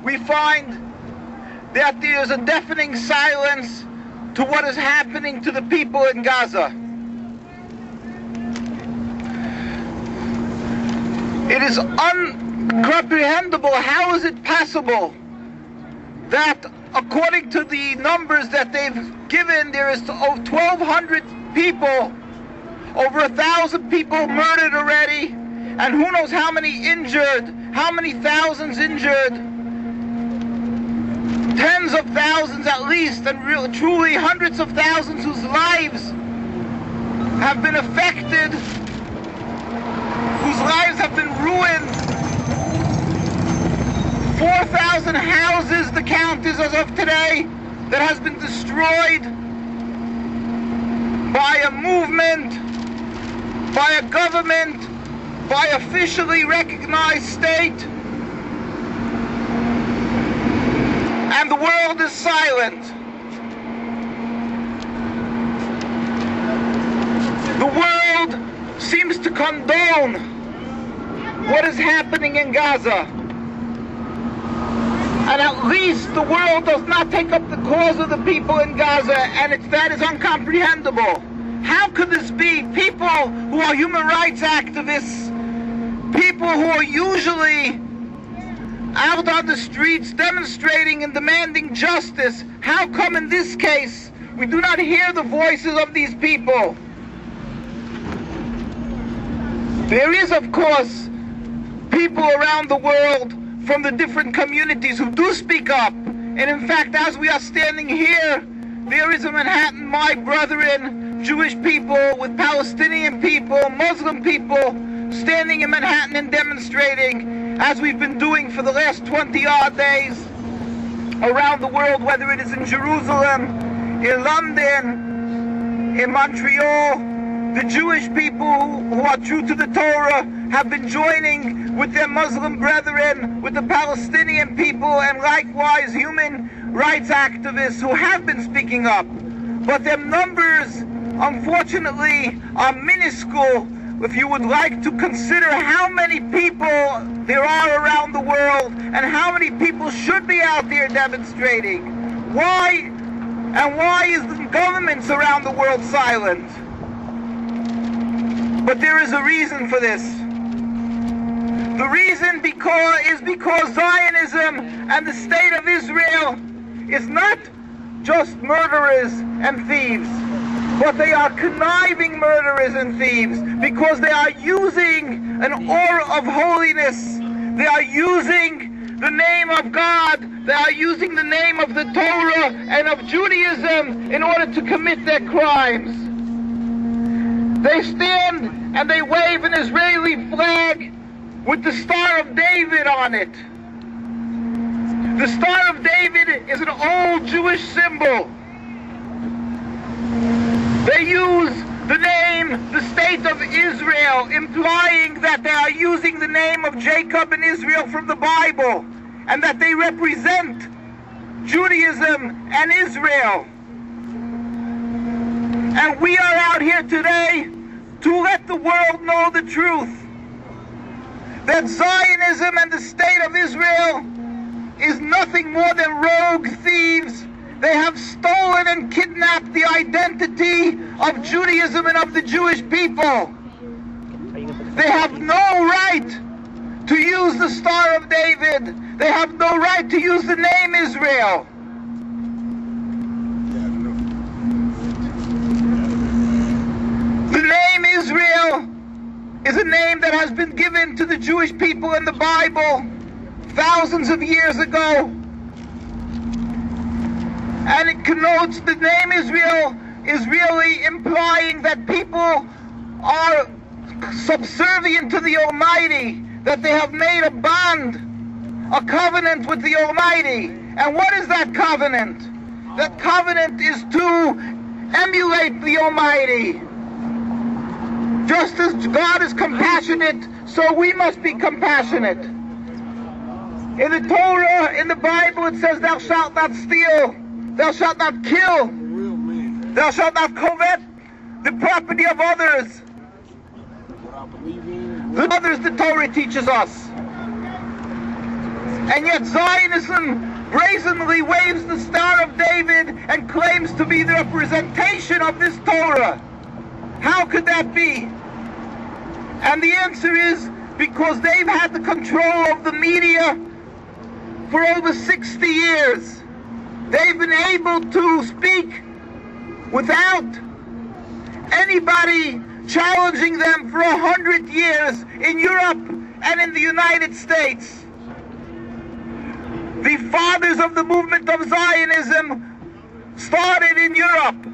we find that there is a deafening silence to what is happening to the people in Gaza. It is incomprehensible. How is it possible that, according to the numbers that they've given, there is 1,200 people, over 1,000 people murdered already, and who knows how many injured, how many thousands injured, tens of thousands at least, and truly hundreds of thousands whose lives have been affected, whose lives have been ruined. 4,000 houses, the count is as of today, that has been destroyed by a movement, by a government, by officially recognized state. And the world is silent. The world seems to condone what is happening in Gaza. And at least the world does not take up the cause of the people in Gaza, and that is incomprehensible. How could this be? People who are human rights activists, people who are usually out on the streets demonstrating and demanding justice, how come in this case we do not hear the voices of these people? There is, of course, people around the world from the different communities who do speak up. And in fact, as we are standing here, there is in Manhattan, my brethren, Jewish people with Palestinian people, Muslim people, standing in Manhattan and demonstrating, as we've been doing for the last 20-odd days around the world, whether it is in Jerusalem, in London, in Montreal. The Jewish people who are true to the Torah have been joining with their Muslim brethren, with the Palestinian people, and likewise human rights activists who have been speaking up. But their numbers, unfortunately, are minuscule if you would like to consider how many people there are around the world and how many people should be out there demonstrating. Why is the governments around the world silent? But there is a reason for this. The reason is because Zionism and the state of Israel is not just murderers and thieves, but they are conniving murderers and thieves, because they are using an aura of holiness. They are using the name of God. They are using the name of the Torah and of Judaism in order to commit their crimes. They stand and they wave an Israeli flag with the Star of David on it. The Star of David is an old Jewish symbol. They use the name, the state of Israel, implying that they are using the name of Jacob and Israel from the Bible, and that they represent Judaism and Israel. And we are out here today to let the world know the truth, that Zionism and the state of Israel is nothing more than rogue thieves. They have stolen and kidnapped the identity of Judaism and of the Jewish people. They have no right to use the Star of David. They have no right to use the name Israel. The name Israel is a name that has been given to the Jewish people in the Bible thousands of years ago. And it connotes, the name Israel is really implying that people are subservient to the Almighty, that they have made a bond, a covenant with the Almighty. And what is that covenant? That covenant is to emulate the Almighty. Just as God is compassionate, so we must be compassionate. In the Torah, in the Bible, it says, thou shalt not steal, thou shalt not kill, thou shalt not covet the property of others. The Torah teaches us. And yet Zionism brazenly waves the Star of David and claims to be the representation of this Torah. How could that be? And the answer is because they've had the control of the media for over 60 years. They've been able to speak without anybody challenging them for 100 years in Europe and in the United States. The fathers of the movement of Zionism started in Europe.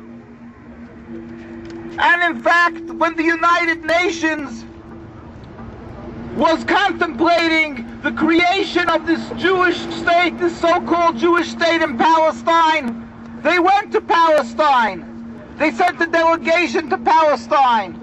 And in fact, when the United Nations was contemplating the creation of this Jewish state, this so-called Jewish state in Palestine, they went to Palestine. They sent a delegation to Palestine.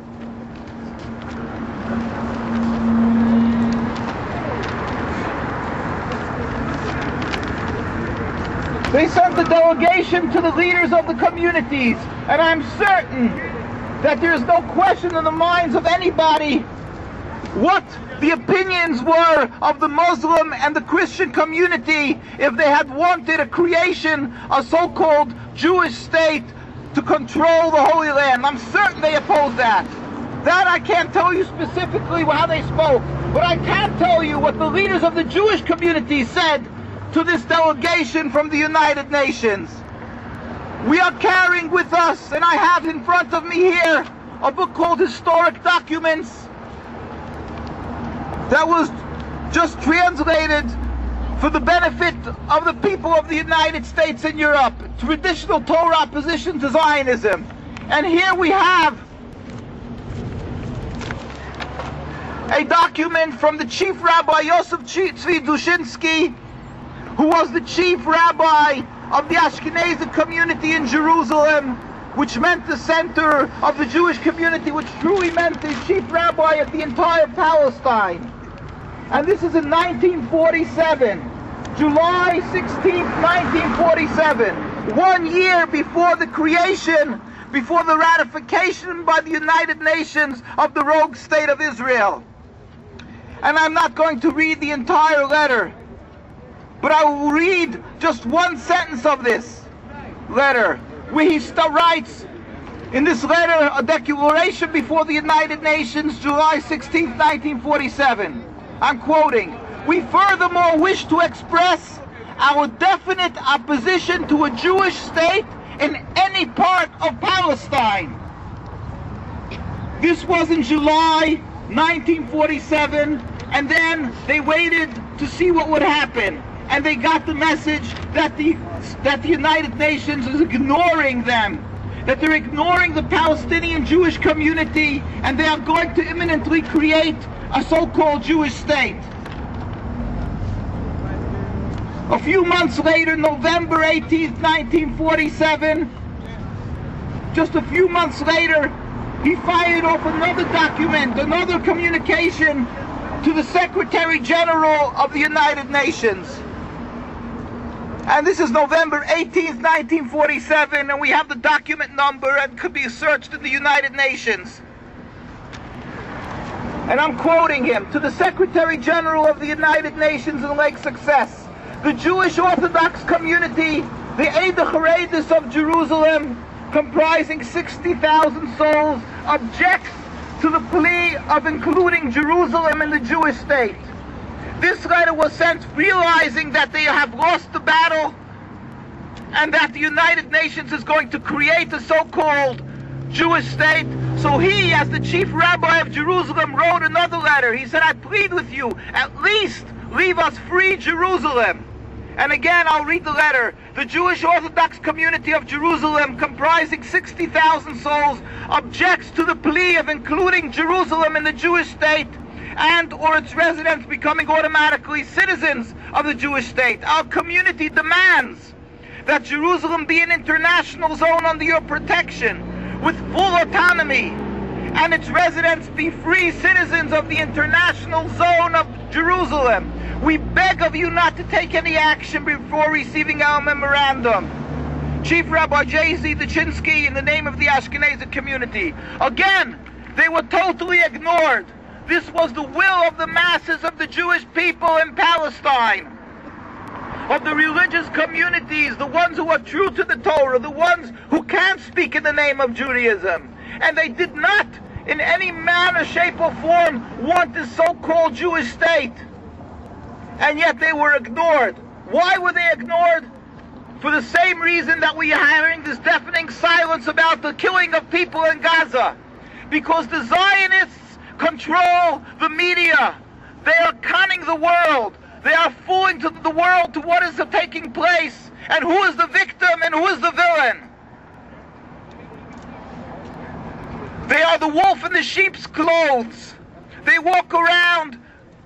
They sent a delegation to the leaders of the communities, and I'm certain that there's no question in the minds of anybody what the opinions were of the Muslim and the Christian community if they had wanted a creation, a so-called Jewish state to control the Holy Land. I'm certain they opposed that. That I can't tell you specifically how they spoke, but I can tell you what the leaders of the Jewish community said to this delegation from the United Nations. We are carrying with us, and I have in front of me here, a book called Historic Documents that was just translated for the benefit of the people of the United States and Europe. Traditional Torah opposition to Zionism. And here we have a document from the Chief Rabbi Yosef Tzvi Dushinsky, who was the chief rabbi of the Ashkenazi community in Jerusalem, which meant the center of the Jewish community, which truly meant the chief rabbi of the entire Palestine. And this is in 1947, July 16th, 1947, 1 year before the creation, before the ratification by the United Nations of the rogue state of Israel. And I'm not going to read the entire letter, but I will read just one sentence of this letter, where he writes in this letter, a declaration before the United Nations, July 16, 1947. I'm quoting, "We furthermore wish to express our definite opposition to a Jewish state in any part of Palestine." This was in July 1947, and then they waited to see what would happen. And they got the message that the United Nations is ignoring them, that they're ignoring the Palestinian Jewish community, and they are going to imminently create a so-called Jewish state. A few months later, November 18th, 1947, just a few months later, he fired off another document, another communication to the Secretary General of the United Nations. And this is November 18th, 1947, and we have the document number and could be searched in the United Nations. And I'm quoting him, "To the Secretary General of the United Nations in Lake Success, the Jewish Orthodox community, the Eidach Haredis of Jerusalem, comprising 60,000 souls, objects to the plea of including Jerusalem in the Jewish state. This letter was sent realizing that they have lost the battle and that the United Nations is going to create a so-called Jewish state. So he, as the chief rabbi of Jerusalem, wrote another letter. He said, I plead with you, at least leave us free Jerusalem." And again, I'll read the letter. "The Jewish Orthodox community of Jerusalem, comprising 60,000 souls, objects to the plea of including Jerusalem in the Jewish state and or its residents becoming automatically citizens of the Jewish state. Our community demands that Jerusalem be an international zone under your protection with full autonomy, and its residents be free citizens of the international zone of Jerusalem. We beg of you not to take any action before receiving our memorandum. Chief Rabbi J.Z. Dushinsky, in the name of the Ashkenazi community." Again, they were totally ignored. This was the will of the masses of the Jewish people in Palestine, of the religious communities, the ones who are true to the Torah, the ones who can't speak in the name of Judaism. And they did not, in any manner, shape, or form, want this so-called Jewish state. And yet they were ignored. Why were they ignored? For the same reason that we are having this deafening silence about the killing of people in Gaza. Because the Zionists control the media. They are conning the world. They are fooling to the world to what is taking place, and who is the victim and who is the villain. They are the wolf in the sheep's clothes. They walk around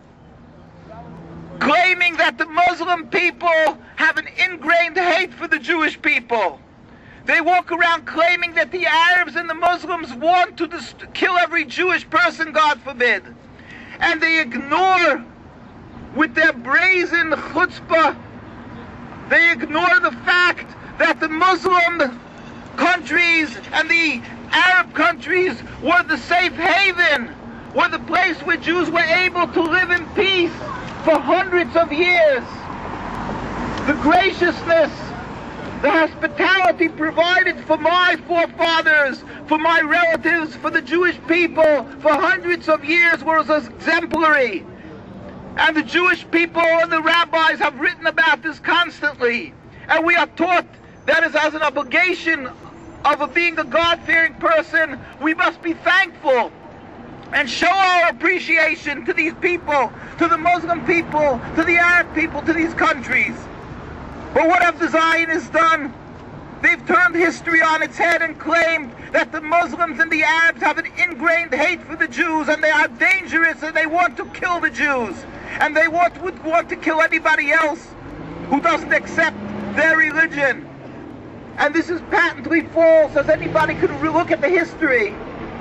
claiming that the Muslim people have an ingrained hate for the Jewish people. They walk around claiming that the Arabs and the Muslims want to kill every Jewish person, God forbid. And they ignore, with their brazen chutzpah, they ignore the fact that the Muslim countries and the Arab countries were the safe haven, were the place where Jews were able to live in peace for hundreds of years. The graciousness, the hospitality provided for my forefathers, for my relatives, for the Jewish people for hundreds of years was exemplary. And the Jewish people and the rabbis have written about this constantly. And we are taught that as an obligation of being a God-fearing person, we must be thankful and show our appreciation to these people, to the Muslim people, to the Arab people, to these countries. But what have the Zionists done? They've turned history on its head and claimed that the Muslims and the Arabs have an ingrained hate for the Jews, and they are dangerous, and they want to kill the Jews. And they would want to kill anybody else who doesn't accept their religion. And this is patently false, as anybody could look at the history.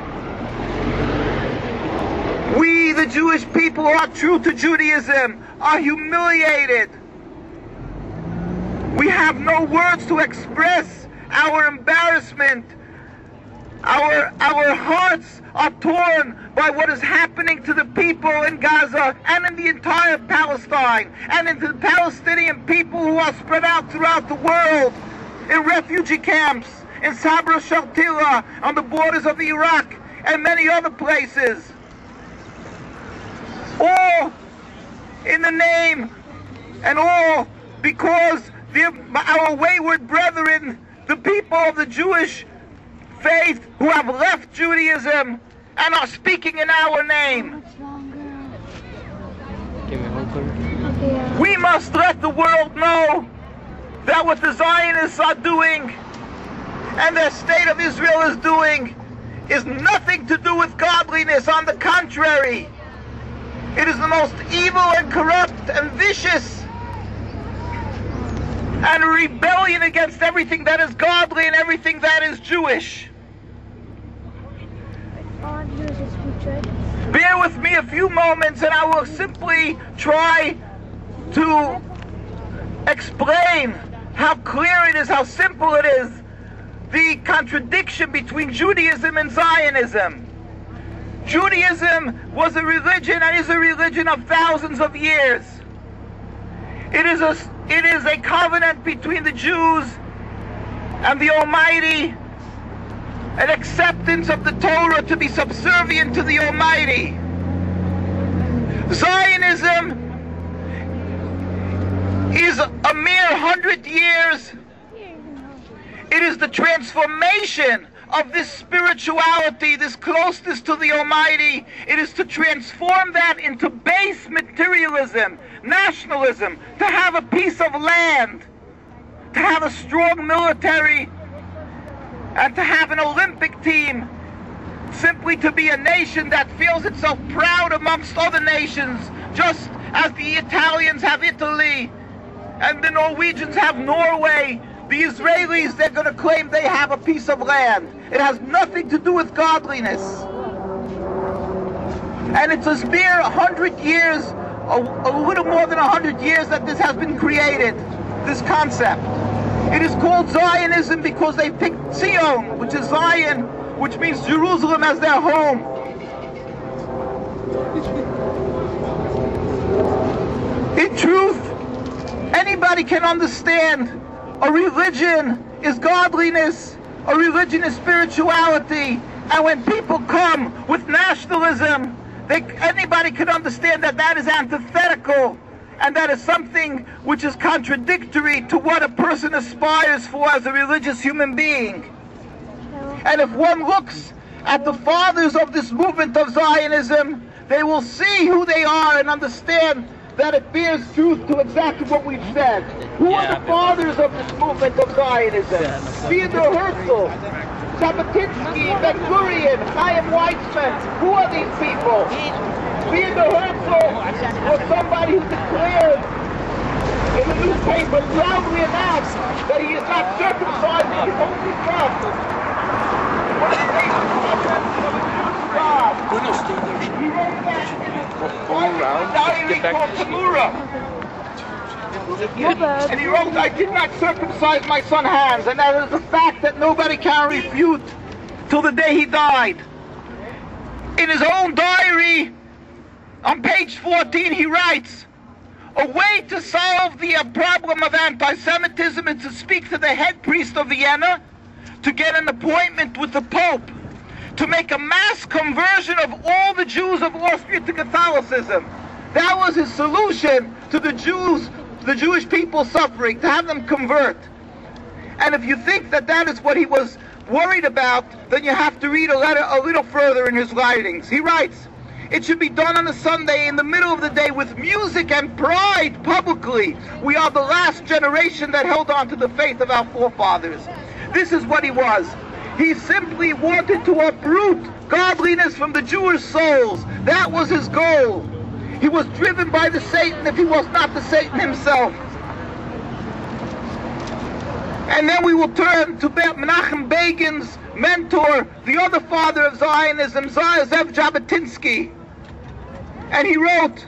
We, the Jewish people who are true to Judaism, are humiliated. We have no words to express our embarrassment. Our hearts are torn by what is happening to the people in Gaza and in the entire Palestine, and in the Palestinian people who are spread out throughout the world, in refugee camps, in Sabra Shatila, on the borders of Iraq, and many other places. All in the name, and all because our wayward brethren, the people of the Jewish faith who have left Judaism and are speaking in our name. We must let the world know that what the Zionists are doing and the state of Israel is doing is nothing to do with godliness. On the contrary, it is the most evil and corrupt and vicious and rebellion against everything that is godly and everything that is Jewish. Bear with me a few moments and I will simply try to explain how clear it is, how simple it is, the contradiction between Judaism and Zionism. Judaism was a religion and is a religion of thousands of years. It is a covenant between the Jews and the Almighty, an acceptance of the Torah to be subservient to the Almighty. Zionism is a mere 100 years. It is the transformation of this spirituality, this closeness to the Almighty. It is to transform that into base materialism, nationalism, to have a piece of land, to have a strong military, and to have an Olympic team, simply to be a nation that feels itself proud amongst other nations, just as the Italians have Italy, and the Norwegians have Norway. The Israelis, they're going to claim they have a piece of land. It has nothing to do with godliness. And it's a mere 100 years, a little more than 100 years that this has been created, this concept. It is called Zionism because they picked Zion, which is Zion, which means Jerusalem, as their home. In truth, anybody can understand a religion is godliness, a religion is spirituality, and when people come with nationalism, anybody can understand that that is antithetical, and that is something which is contradictory to what a person aspires for as a religious human being. And if one looks at the fathers of this movement of Zionism, they will see who they are and understand that it bears truth to exactly what we've said. Who are the fathers of this movement of Zionism? Theodor Herzl, Jabotinsky, Ben Gurion, Chaim Weizmann. Who are these people? Theodor Herzl was somebody who declared in the newspaper proudly announced that he is not circumcised, he is only from. What is the God? He wrote that in his diary called Tamura. And he wrote, I did not circumcise my son Hans, and that is a fact that nobody can refute till the day he died. In his own diary, on page 14, he writes, a way to solve the problem of anti-Semitism is to speak to the head priest of Vienna, to get an appointment with the Pope, to make a mass conversion of all the Jews of Austria to Catholicism. That was his solution to the Jewish people suffering, to have them convert. And if you think that that is what he was worried about, then you have to read a little further in his writings. He writes, it should be done on a Sunday in the middle of the day with music and pride publicly. We are the last generation that held on to the faith of our forefathers. This is what he was. He simply wanted to uproot godliness from the Jewish souls. That was his goal. He was driven by the Satan if he was not the Satan himself. And then we will turn to Menachem Begin's mentor, the other father of Zionism, Zev Jabotinsky. And he wrote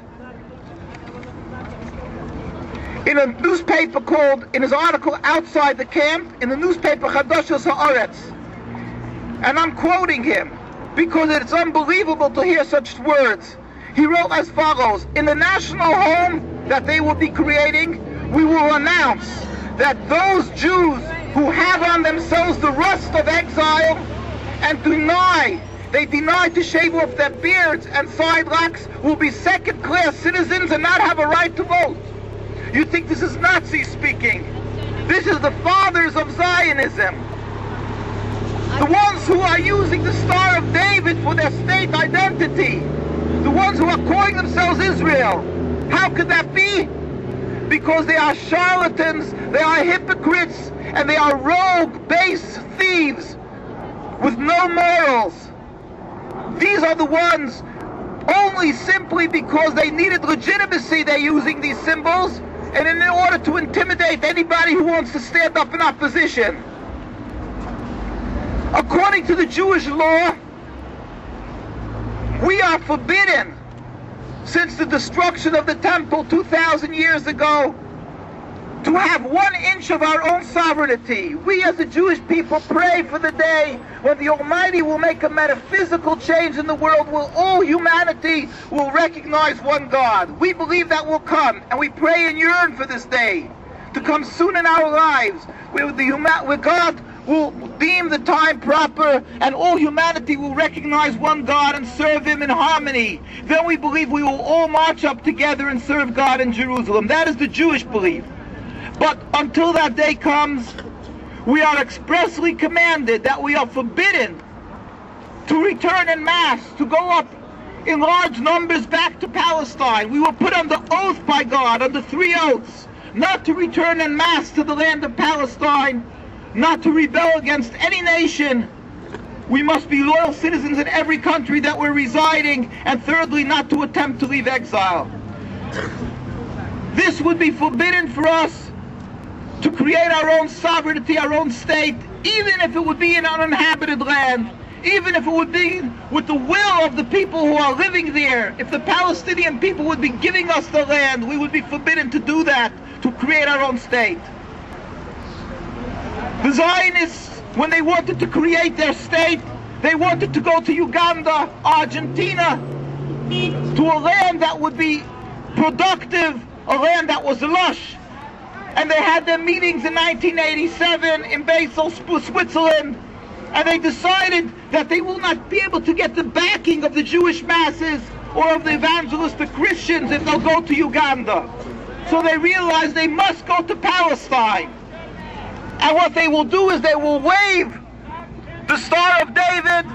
in a newspaper in his article Outside the Camp, in the newspaper Chadashos Haaretz. And I'm quoting him because it's unbelievable to hear such words. He wrote as follows, in the national home that they will be creating, we will announce that those Jews who have on themselves the rust of exile and they deny to shave off their beards and side locks will be second-class citizens and not have a right to vote. You think this is Nazi speaking? This is the fathers of Zionism. The ones who are using the Star of David for their state identity. The ones who are calling themselves Israel. How could that be? Because they are charlatans, they are hypocrites, and they are rogue, base thieves with no morals. These are the ones, only simply because they needed legitimacy, they're using these symbols, and in order to intimidate anybody who wants to stand up in opposition. According to the Jewish law, we are forbidden, since the destruction of the temple 2,000 years ago, to have 1 inch of our own sovereignty. We as the Jewish people pray for the day when the Almighty will make a metaphysical change in the world, where all humanity will recognize one God. We believe that will come, and we pray and yearn for this day to come soon in our lives, where God will deem the time proper and all humanity will recognize one God and serve Him in harmony. Then we believe we will all march up together and serve God in Jerusalem. That is the Jewish belief. But until that day comes, we are expressly commanded that we are forbidden to return en masse, to go up in large numbers back to Palestine. We were put under oath by God, under 3 oaths, not to return en masse to the land of Palestine, not to rebel against any nation. We must be loyal citizens in every country that we're residing, and thirdly, not to attempt to leave exile. This would be forbidden for us to create our own sovereignty, our own state, even if it would be in an uninhabited land, even if it would be with the will of the people who are living there. If the Palestinian people would be giving us the land, we would be forbidden to do that, to create our own state. The Zionists, when they wanted to create their state, they wanted to go to Uganda, Argentina, to a land that would be productive, a land that was lush. And they had their meetings in 1987 in Basel, Switzerland, and they decided that they will not be able to get the backing of the Jewish masses or of the evangelistic Christians if they'll go to Uganda. So they realized they must go to Palestine. And what they will do is they will wave the Star of David,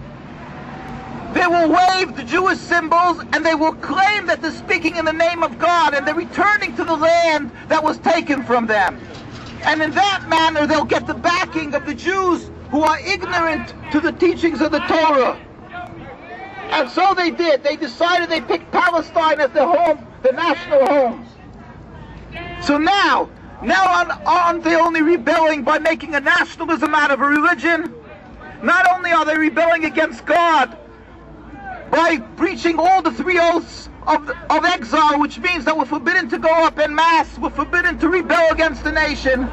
they will wave the Jewish symbols, and they will claim that they're speaking in the name of God, and they're returning to the land that was taken from them. And in that manner, they'll get the backing of the Jews who are ignorant to the teachings of the Torah. And so they did. They decided they picked Palestine as their home, their national home. So now aren't they only rebelling by making a nationalism out of a religion? Not only are they rebelling against God by breaching all the 3 oaths of exile, which means that we're forbidden to go up en masse, we're forbidden to rebel against the nation,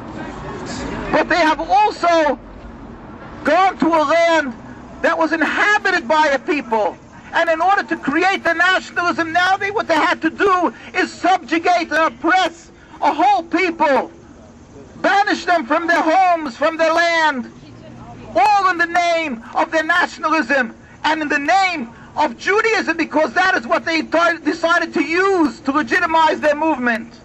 but they have also gone to a land that was inhabited by a people. And in order to create the nationalism, now what they had to do is subjugate and oppress a whole people, banish them from their homes, from their land, all in the name of their nationalism and in the name of Judaism, because that is what they decided to use to legitimize their movement.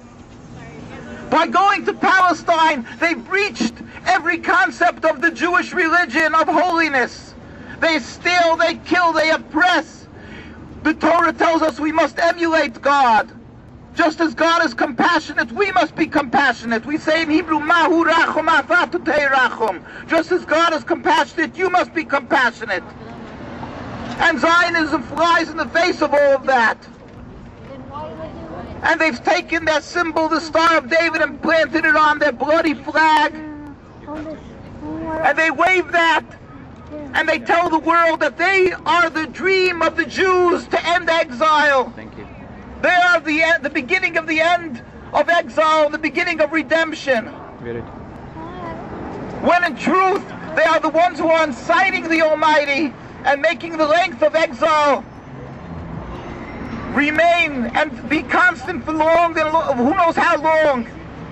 By going to Palestine, they breached every concept of the Jewish religion of holiness. They steal, they kill, they oppress. The Torah tells us we must emulate God. Just as God is compassionate, we must be compassionate. We say in Hebrew, Mahu rachum afatu rachum. Just as God is compassionate, you must be compassionate. And Zionism flies in the face of all of that. And they've taken their symbol, the Star of David, and planted it on their bloody flag. And they wave that. And they tell the world that they are the dream of the Jews to end exile. Thank you. They are the beginning of the end of exile, the beginning of redemption. When in truth, they are the ones who are inciting the Almighty and making the length of exile remain and be constant for long and who knows how long.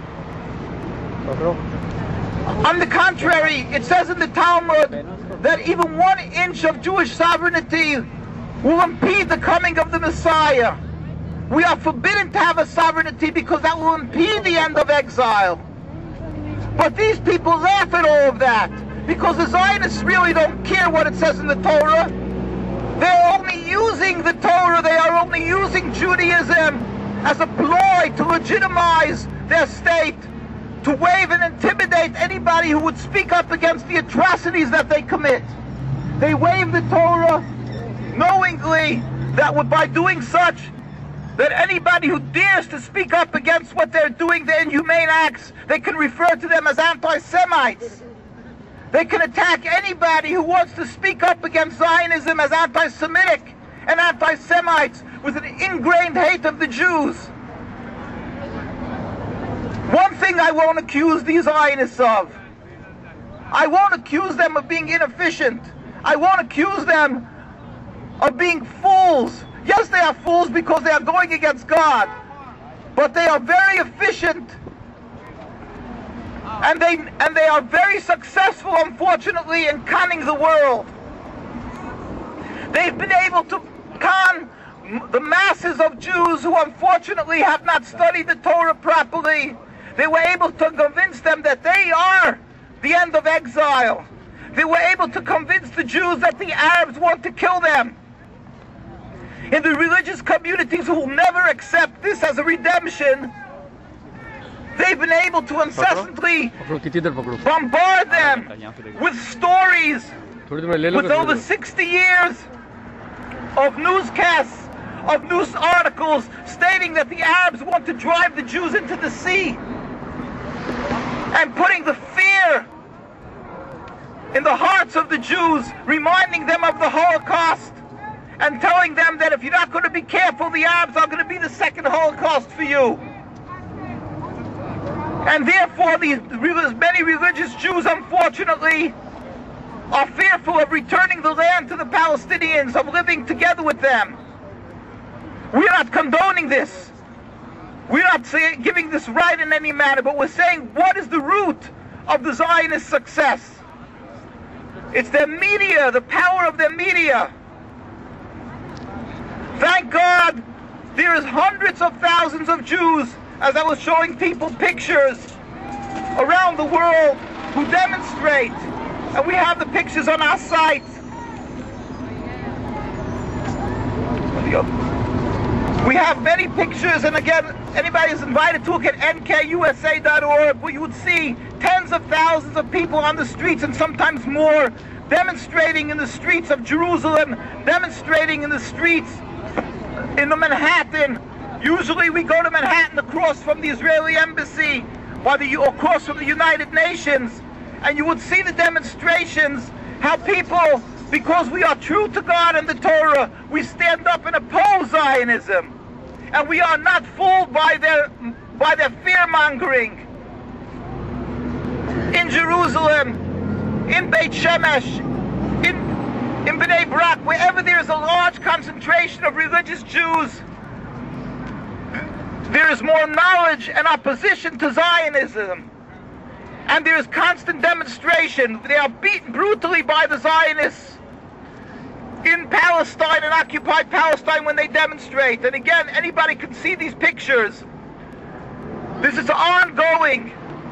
On the contrary, it says in the Talmud that even 1 inch of Jewish sovereignty will impede the coming of the Messiah. We are forbidden to have a sovereignty because that will impede the end of exile. But these people laugh at all of that because the Zionists really don't care what it says in the Torah. They're only using the Torah, they are only using Judaism as a ploy to legitimize their state, to wave and intimidate anybody who would speak up against the atrocities that they commit. They wave the Torah knowingly that by doing such, that anybody who dares to speak up against what they're doing, their inhumane acts, they can refer to them as anti-Semites. They can attack anybody who wants to speak up against Zionism as anti-Semitic and anti-Semites with an ingrained hate of the Jews. One thing I won't accuse these Zionists of. I won't accuse them of being inefficient. I won't accuse them of being fools. Yes, they are fools because they are going against God, but they are very efficient, and they are very successful, unfortunately, in conning the world. They've been able to con the masses of Jews who unfortunately have not studied the Torah properly. They were able to convince them that they are the end of exile. They were able to convince the Jews that the Arabs want to kill them. In the religious communities who will never accept this as a redemption, they've been able to incessantly bombard them with stories, with over 60 years of newscasts, of news articles stating that the Arabs want to drive the Jews into the sea, and putting the fear in the hearts of the Jews, reminding them of the Holocaust, and telling them that if you're not going to be careful, the Arabs are going to be the second Holocaust for you. And therefore, many religious Jews, unfortunately, are fearful of returning the land to the Palestinians, of living together with them. We're not condoning this. We're not giving this right in any manner, but we're saying, what is the root of the Zionist success? It's their media, the power of their media. Thank God there is hundreds of thousands of Jews, as I was showing people pictures around the world, who demonstrate. And we have the pictures on our site. We have many pictures, and again, anybody is invited to look at nkusa.org, where you would see tens of thousands of people on the streets, and sometimes more, demonstrating in the streets of Jerusalem, demonstrating in the streets in the Manhattan. Usually we go to Manhattan across from the Israeli embassy, or across from the United Nations, and you would see the demonstrations, how people, because we are true to God and the Torah, we stand up and oppose Zionism. And we are not fooled by their fear-mongering. In Jerusalem, in Beit Shemesh, in Bnei Brak, wherever there is a large concentration of religious Jews, there is more knowledge and opposition to Zionism. And there is constant demonstration. They are beaten brutally by the Zionists in Palestine and occupied Palestine when they demonstrate. And again, anybody can see these pictures. This is ongoing.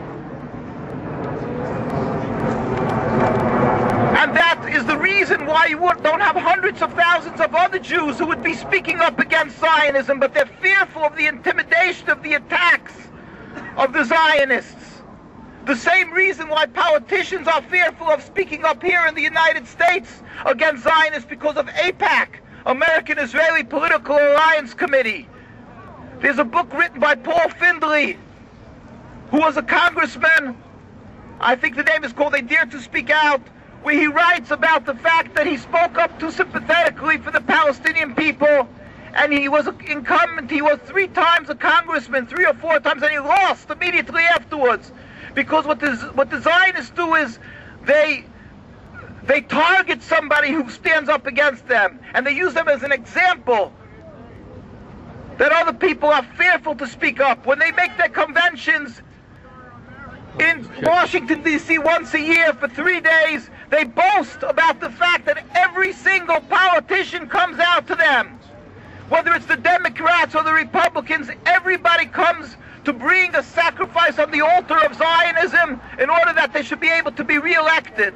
And that is the reason why you don't have hundreds of thousands of other Jews who would be speaking up against Zionism, but they're fearful of the intimidation of the attacks of the Zionists. The same reason why politicians are fearful of speaking up here in the United States against Zionists, because of AIPAC, American Israeli Political Alliance Committee. There's a book written by Paul Findlay, who was a congressman. I think the name is called They Dare to Speak Out, where he writes about the fact that he spoke up too sympathetically for the Palestinian people, and he was an incumbent. He was 3 times a congressman, 3 or 4 times, and he lost immediately afterwards. Because what the Zionists do is they target somebody who stands up against them, and they use them as an example that other people are fearful to speak up. When they make their conventions in Washington, D.C. once a year for 3 days, they boast about the fact that every single politician comes out to them. Whether it's the Democrats or the Republicans, everybody comes to bring a sacrifice on the altar of Zionism in order that they should be able to be reelected.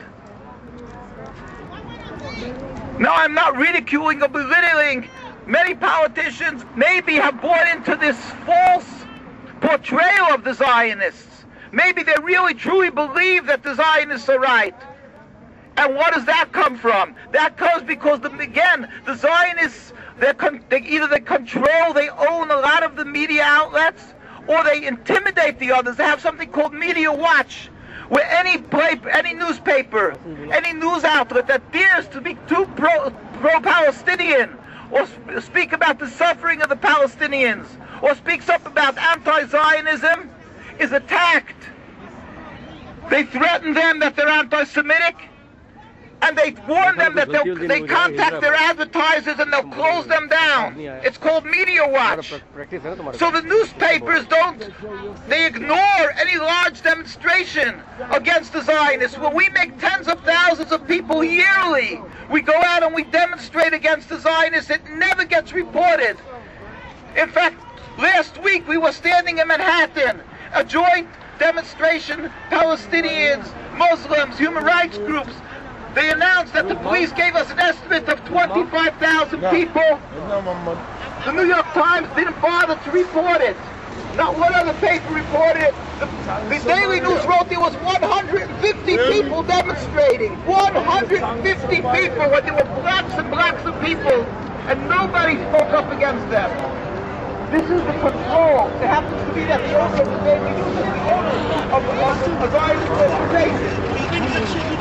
Now, I'm not ridiculing or belittling. Many politicians maybe have bought into this false portrayal of the Zionists. Maybe they really truly believe that the Zionists are right. And what does that come from? That comes because, again, the Zionists, either they control, they own a lot of the media outlets, or they intimidate the others. They have something called Media Watch, where any newspaper, any news outlet that dares to be too pro-Palestinian, or speak about the suffering of the Palestinians, or speaks up about anti-Zionism, is attacked. They threaten them that they're anti-Semitic, and they warn them that they contact their advertisers and they'll close them down. It's called Media Watch. So the newspapers they ignore any large demonstration against the Zionists. Well, we make tens of thousands of people yearly. We go out and we demonstrate against the Zionists. It never gets reported. In fact, last week we were standing in Manhattan, a joint demonstration, Palestinians, Muslims, human rights groups. They announced that the police gave us an estimate of 25,000 people. The New York Times didn't bother to report it. Not one other paper reported it. The Daily News wrote there was 150 people demonstrating. 150 people, when there were blocks and blocks of people, and nobody spoke up against them. This is the control. It happens to be that the owner of the Daily News is the owner of a Zionist organization. People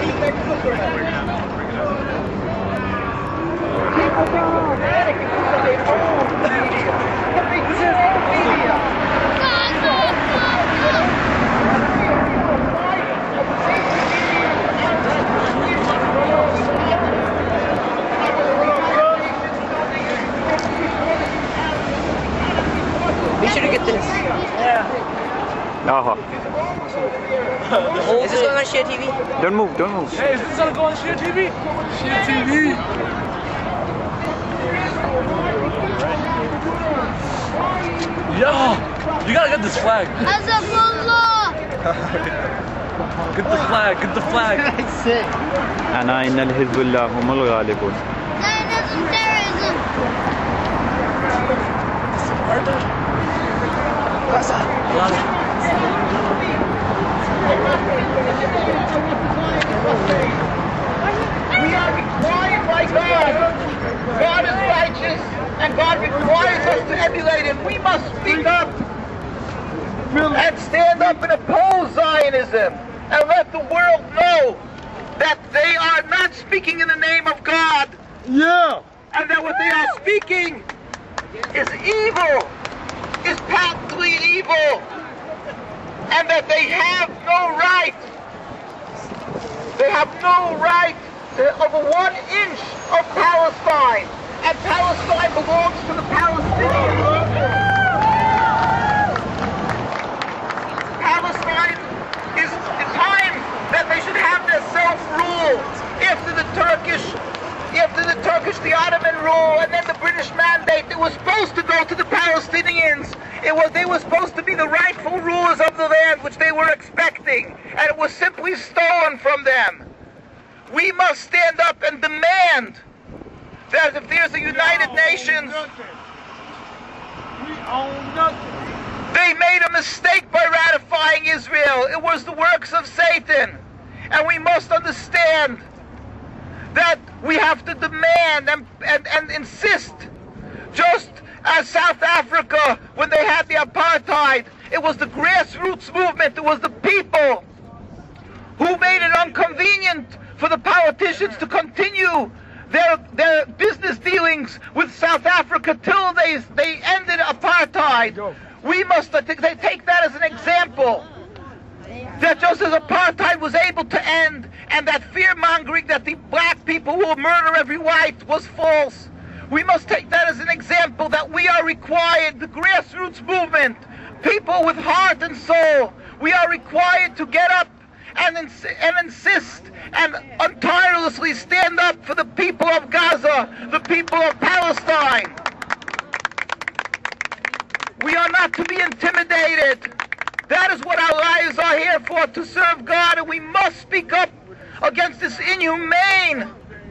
think they're fanatic because they own the media. But they do own media. at this. Aha. Is this going on Share TV? Don't move, don't move. Hey, is this gonna go on Share TV? Share TV. Yo, you gotta get this flag. Get the flag, get the flag. أنا إن الحزب الله هم الغالبون. We are required by God. God is righteous, and God requires us to emulate Him. We must speak up and stand up and oppose Zionism and let the world know that they are not speaking in the name of God. Yeah. And that what they are speaking is evil, is patently evil, and that they have no right. They have no right over 1 inch of Palestine, and Palestine belongs to the Palestinians. Palestine is the time that they should have their self-rule after the Turkish, the Ottoman rule, and then the British mandate. It was supposed to go to the Palestinians. They were supposed to be the rightful rulers of the land, which they were expecting, and it was simply stolen from them. We must stand up and demand that if there's a United Nations, We own nothing. they made a mistake by ratifying Israel. It was the works of Satan. And we must understand that we have to demand and insist, just as South Africa, when they had the apartheid, it was the grassroots movement, it was the people who made it inconvenient for the politicians to continue their business dealings with South Africa till they ended apartheid. We must take that as an example. That just as apartheid was able to end, and that fear-mongering that the black people will murder every white was false, we must take that as an example that we are required, the grassroots movement, people with heart and soul, we are required to get up and insist and tirelessly stand up for the people of Gaza, the people of Palestine. We are not to be intimidated. That is what our lives are here for, to serve God, and we must speak up against this inhumane.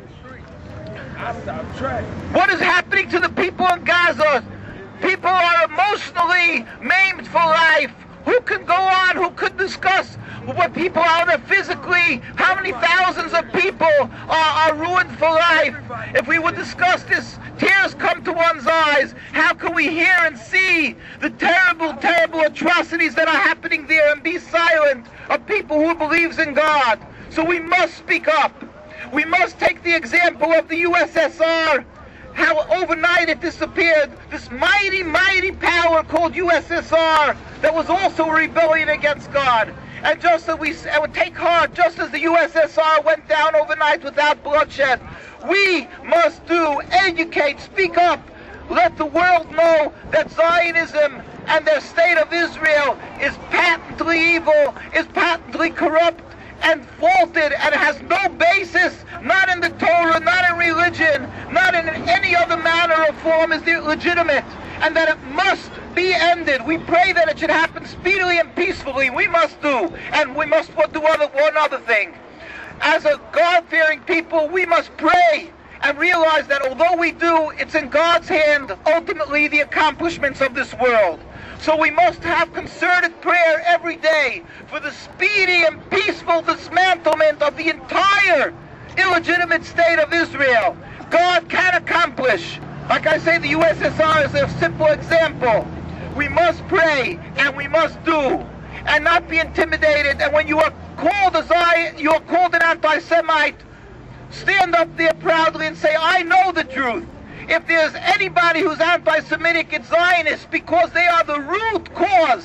What is happening to the people in Gaza? People are emotionally maimed for life. Who can go on? Who could discuss what people are there physically? How many thousands of people are ruined for life? If we would discuss this, tears come to one's eyes. How can we hear and see the terrible, terrible atrocities that are happening there and be silent of people who believes in God? So we must speak up. We must take the example of the USSR, how overnight it disappeared, this mighty, mighty power called USSR that was also a rebellion against God. And just as we would take heart, just as the USSR went down overnight without bloodshed, we must educate, speak up, let the world know that Zionism and their state of Israel is patently evil, is patently corrupt and faulted, and has no basis, not in the Torah, not in religion, not in any other manner or form is it legitimate, and that it must be ended. We pray that it should happen speedily and peacefully. We must do, and we must do one other thing. As a God-fearing people, we must pray and realize that although we do, it's in God's hand, ultimately, the accomplishments of this world. So we must have concerted prayer every day for the speedy and peaceful dismantlement of the entire illegitimate state of Israel. God can accomplish. Like I say, the USSR is a simple example. We must pray and we must do and not be intimidated. And when you are called a Zion, you are called an anti-Semite, stand up there proudly and say, I know the truth. If there's anybody who's anti-Semitic, it's Zionists, because they are the root cause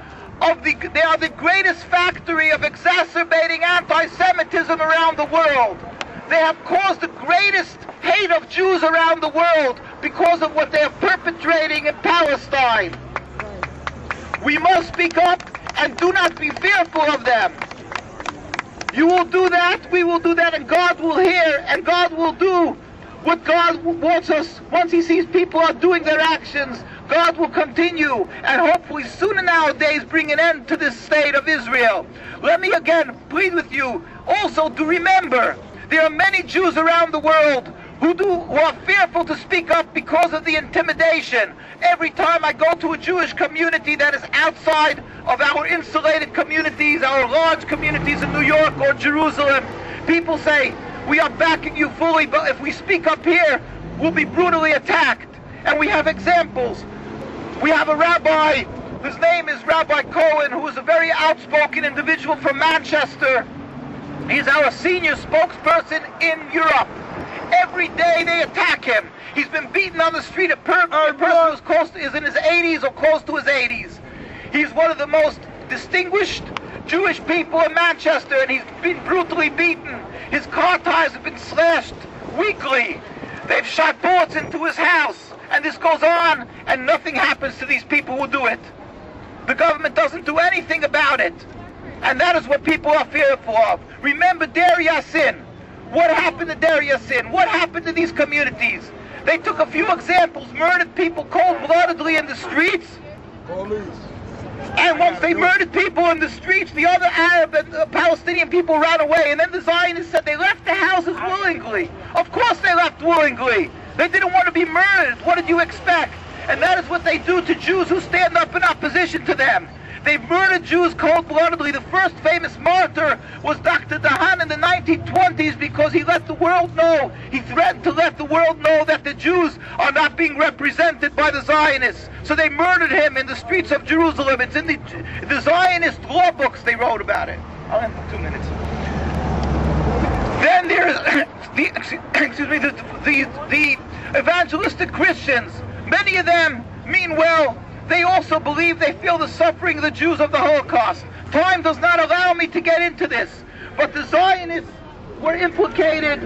of they are the greatest factory of exacerbating anti-Semitism around the world. They have caused the greatest hate of Jews around the world because of what they are perpetrating in Palestine. We must speak up and do not be fearful of them. You will do that, we will do that, and God will hear, and God will do what God wants us. Once He sees people are doing their actions, God will continue and hopefully sooner nowadays bring an end to this state of Israel. Let me again plead with you also to remember there are many Jews around the world who are fearful to speak up because of the intimidation. Every time I go to a Jewish community that is outside of our insulated communities, our large communities in New York or Jerusalem, people say, we are backing you fully, but if we speak up here, we'll be brutally attacked. And we have examples. We have a rabbi, whose name is Rabbi Cohen, who is a very outspoken individual from Manchester. He's our senior spokesperson in Europe. Every day they attack him. He's been beaten on the street. A person is in his 80s or close to his 80s. He's one of the most distinguished Jewish people in Manchester, and he's been brutally beaten. His car tires have been slashed weekly. They've shot bullets into his house. And this goes on, and nothing happens to these people who do it. The government doesn't do anything about it. And that is what people are fearful of. Remember Deir Yassin. What happened to Deir Yassin? What happened to these communities? They took a few examples, murdered people cold-bloodedly in the streets. And once they murdered people in the streets, the other Arab and Palestinian people ran away. And then the Zionists said they left the houses willingly. Of course they left willingly. They didn't want to be murdered. What did you expect? And that is what they do to Jews who stand up in opposition to them. They've murdered Jews cold-bloodedly. The first famous martyr was Dr. Dahan in the 1920s because he let the world know, he threatened to let the world know that the Jews are not being represented by the Zionists. So they murdered him in the streets of Jerusalem. It's in the Zionist law books they wrote about it. I'll end in 2 minutes. Then there's the evangelistic Christians. Many of them mean well. They also believe, they feel the suffering of the Jews of the Holocaust. Time does not allow me to get into this, but the Zionists were implicated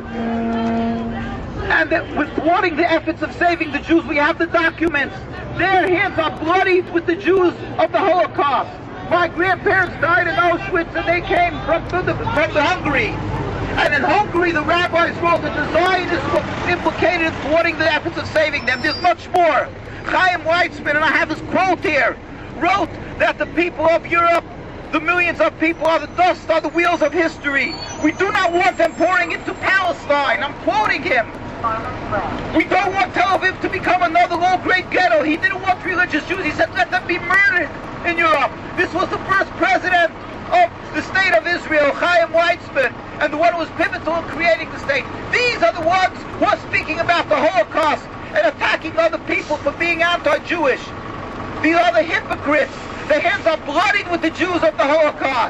and with thwarting the efforts of saving the Jews. We have the documents. Their hands are bloodied with the Jews of the Holocaust. My grandparents died in Auschwitz and they came from Hungary. And in Hungary, the rabbis wrote that the Zionists were implicated in thwarting the efforts of saving them. There's much more. Chaim Weizmann, and I have his quote here, wrote that the people of Europe, the millions of people, are the dust, are the wheels of history. We do not want them pouring into Palestine. I'm quoting him. We don't want Tel Aviv to become another low-grade ghetto. He didn't want religious Jews. He said, let them be murdered in Europe. This was the first president of the state of Israel, Chaim Weizmann, and the one who was pivotal in creating the state. These are the ones who are speaking about the Holocaust and attacking other people for being anti-Jewish. These are the hypocrites. Their hands are bloodied with the Jews of the Holocaust.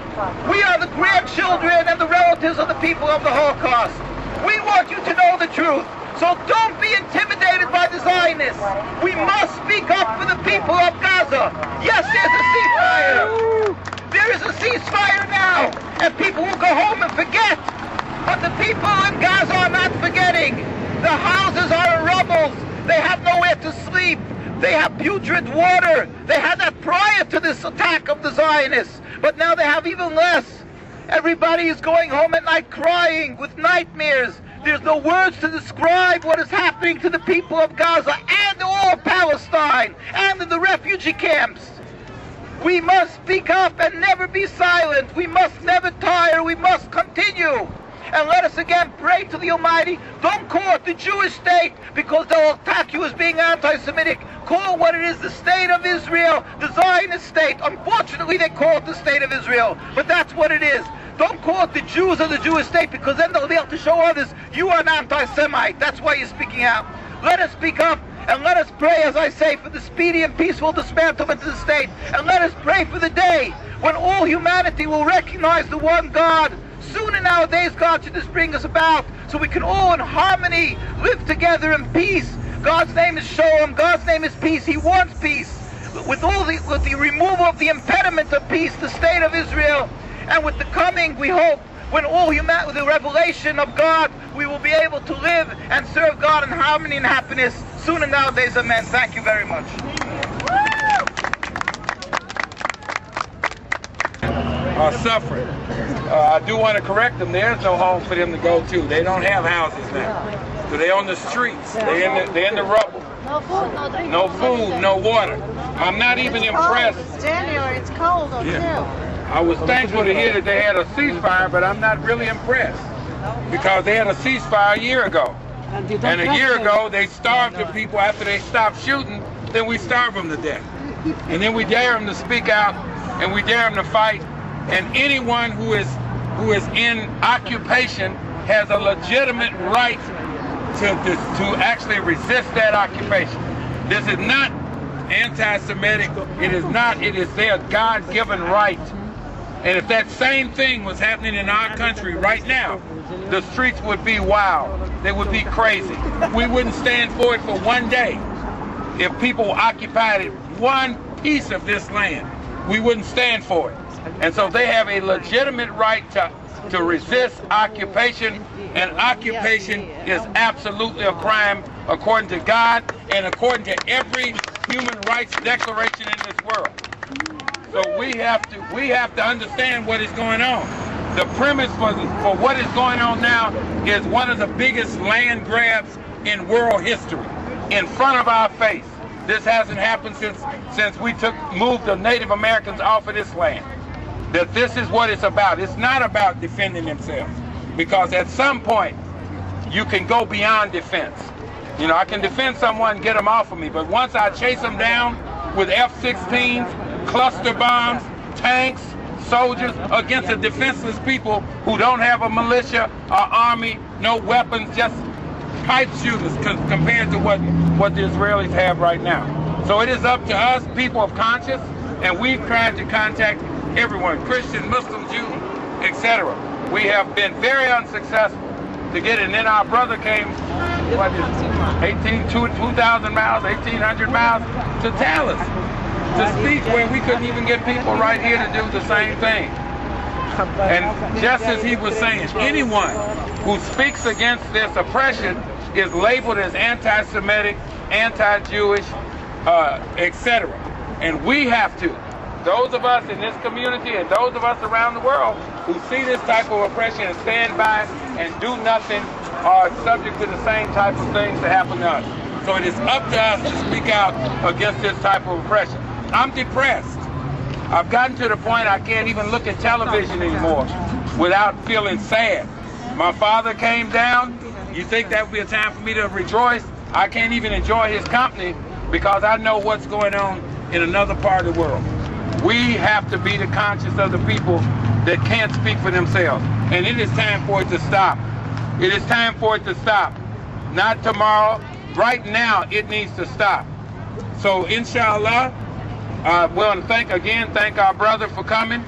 We are the grandchildren and the relatives of the people of the Holocaust. We want you to know the truth. So don't be intimidated by the Zionists. We must speak up for the people of Gaza. Yes, there's a ceasefire. There is a ceasefire now. And people will go home and forget. But the people in Gaza are not forgetting. The houses are in rubble. They have nowhere to sleep. They have putrid water. They had that prior to this attack of the Zionists. But now they have even less. Everybody is going home at night crying with nightmares. There's no words to describe what is happening to the people of Gaza and all of Palestine and in the refugee camps. We must speak up and never be silent. We must never tire. We must continue. And let us again pray to the Almighty. Don't call it the Jewish state because they'll attack you as being anti-Semitic. Call what it is, the state of Israel, the Zionist state. Unfortunately, they call it the state of Israel, but that's what it is. Don't call it the Jews or the Jewish state because then they'll be able to show others you are an anti-Semite. That's why you're speaking out. Let us speak up and let us pray, as I say, for the speedy and peaceful dismantlement of the state. And let us pray for the day when all humanity will recognize the one God. Sooner nowadays, God should just bring us about so we can all in harmony live together in peace. God's name is Shalom. God's name is peace. He wants peace. With the removal of the impediment of peace, the state of Israel, and with the coming, we hope, when all with the revelation of God, we will be able to live and serve God in harmony and happiness. Sooner nowadays, amen. Thank you very much. are suffering. I do want to correct them. There's no home for them to go to. They don't have houses now. So they're on the streets. They're in the rubble. No food, no drink. No food, no water. I'm not even impressed. It's January, it's cold up here. I was thankful to hear that they had a ceasefire, but I'm not really impressed because they had a ceasefire a year ago. And a year ago, they starved the people after they stopped shooting, then we starved them to death. And then we dare them to speak out, and we dare them to fight. And anyone who is in occupation has a legitimate right to actually resist that occupation. This is not anti-Semitic. It is not. It is their God-given right. And if that same thing was happening in our country right now, the streets would be wild. They would be crazy. We wouldn't stand for it for one day. If people occupied one piece of this land, we wouldn't stand for it. And so they have a legitimate right to resist occupation, and occupation is absolutely a crime according to God and according to every human rights declaration in this world. So we have to understand what is going on. The premise for what is going on now is one of the biggest land grabs in world history in front of our face. This hasn't happened since we moved the Native Americans off of this land. That this is what it's about. It's not about defending themselves, because at some point you can go beyond defense. You know, I can defend someone, get them off of me, but once I chase them down with F-16s, cluster bombs, tanks, soldiers against the defenseless people who don't have a militia or army, no weapons, just pipe shooters compared to what the Israelis have right now. So it is up to us, people of conscience, and we've tried to contact everyone, Christian, Muslim, Jew, etc. We have been very unsuccessful to get it. And then our brother came, 2,000 miles, 1,800 miles to Dallas to speak, where we couldn't even get people right here to do the same thing. And just as he was saying, anyone who speaks against this oppression is labeled as anti-Semitic, anti-Jewish, etc. And we have to, those of us in this community and those of us around the world who see this type of oppression and stand by and do nothing are subject to the same type of things that happen to us. So it is up to us to speak out against this type of oppression. I'm depressed. I've gotten to the point I can't even look at television anymore without feeling sad. My father came down. You think that would be a time for me to rejoice? I can't even enjoy his company because I know what's going on in another part of the world. We have to be the conscience of the people that can't speak for themselves. And it is time for it to stop. It is time for it to stop. Not tomorrow. Right now, it needs to stop. So, inshallah, I want to thank our brother for coming.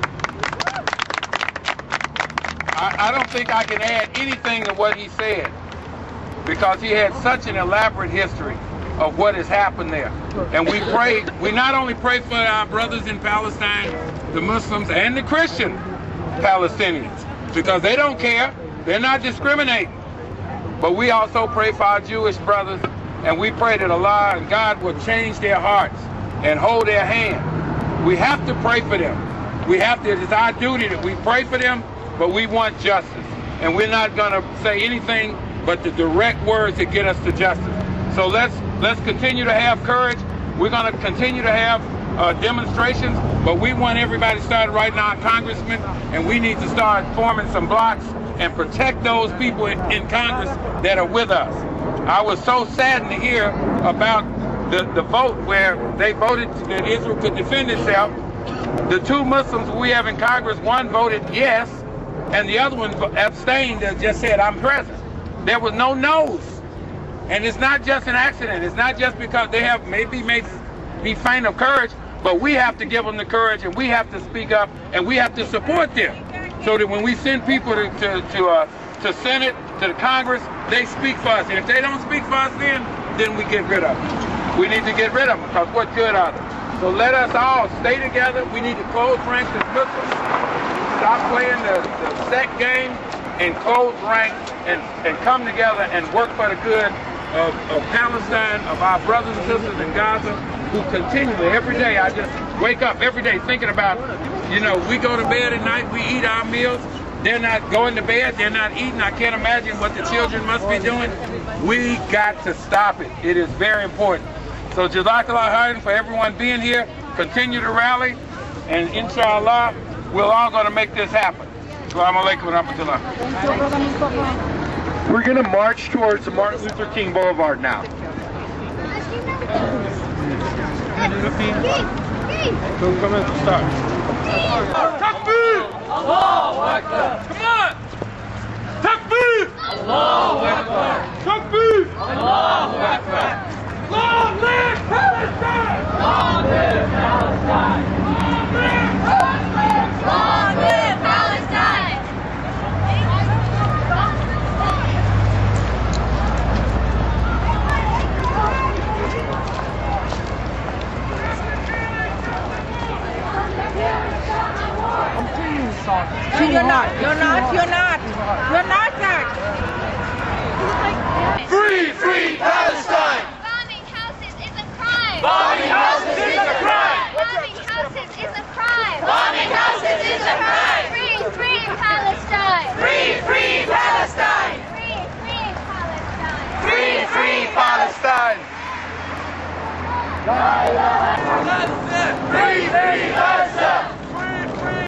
I don't think I can add anything to what he said, because he had such an elaborate history of what has happened there. And we not only pray for our brothers in Palestine, the Muslims and the Christian Palestinians, because they don't care, they're not discriminating. But we also pray for our Jewish brothers, and we pray that Allah and God will change their hearts and hold their hand. We have to pray for them. We have to, it is our duty that we pray for them, but we want justice. And we're not gonna say anything but the direct words that get us to justice. So let's continue to have courage. We're gonna continue to have demonstrations, but we want everybody to start writing our congressmen, and we need to start forming some blocks and protect those people in Congress that are with us. I was so saddened to hear about the vote where they voted that Israel could defend itself. The two Muslims we have in Congress, one voted yes, and the other one abstained and just said, I'm present. There was no no's. And it's not just an accident. It's not just because they have may be faint of courage, but we have to give them the courage, and we have to speak up, and we have to support them, so that when we send people to Senate, to the Congress, they speak for us. And if they don't speak for us then we get rid of them. We need to get rid of them, because what good are they? So let us all stay together. We need to close ranks as Muslims, stop playing the sect game, and close ranks and come together and work for the good of Palestine, of our brothers and sisters in Gaza, who continually, every day, I just wake up every day thinking about, you know, we go to bed at night, we eat our meals, they're not going to bed, they're not eating. I can't imagine what the children must be doing. We got to stop it. It is very important. So Jazakallah khairan for everyone being here. Continue to rally, and inshallah, we're all going to make this happen. Assalamu alaikum wa rahmatullah. We're going to march towards the Martin Luther King Boulevard now. Takbir! Allahu Akbar! Come on! Takbir! Allahu Akbar! Takbir! Allahu Akbar! Long live Palestine! Long live Palestine! Long live Palestine! You're not, Zach. Free, free Palestine! Bombing houses is a crime. Bombing houses is a crime! Bombing houses is a crime. Bombing houses is a crime! Free, free Palestine. Free, free Palestine! Free, free Palestine. Free, free Palestine! Free, free Palestine!